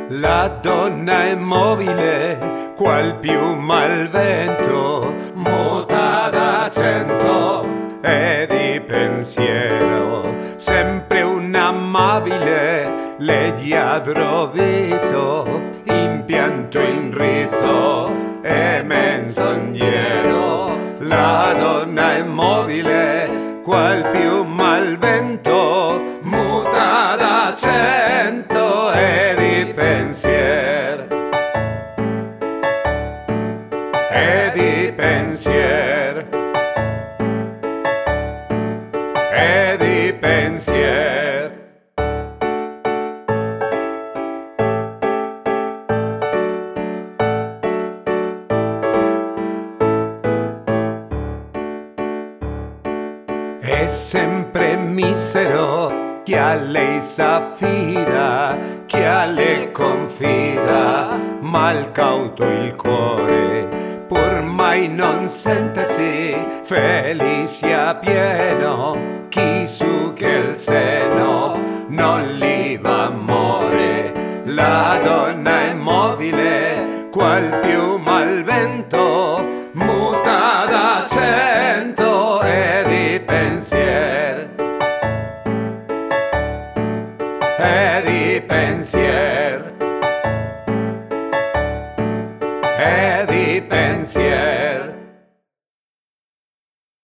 La donna è mobile, qual piuma al vento, muta d'accento e di pensiero, sempre un amabile leggiadro viso, impianto in riso e menzognero. La donna è mobile, qual piuma al vento, muta d'accento e di pensier, e di pensier, e di pensier. È sempre misero chi a lei s'affida, chi a lei confida, mal cauto il cuore, pur mai non sentesi felice a pieno, chi su che il seno non gli va amore. La donna è mobile, qual piuma al vento, muta d'accento e di pensier, e di pensier, e di pensier.